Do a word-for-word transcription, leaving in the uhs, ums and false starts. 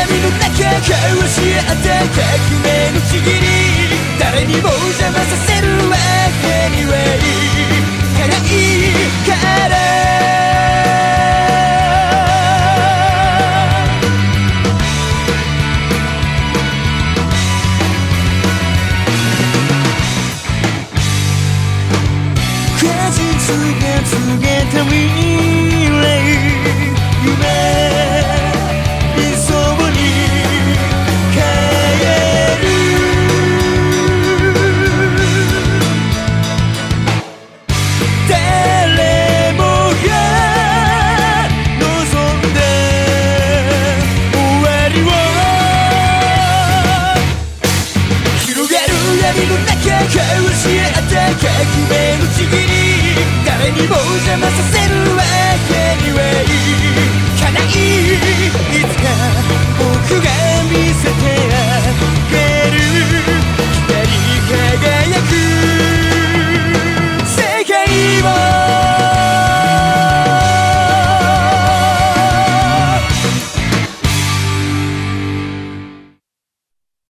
闇の中交わし合った革命のちぎり、誰にも邪魔させるわけにはいかないから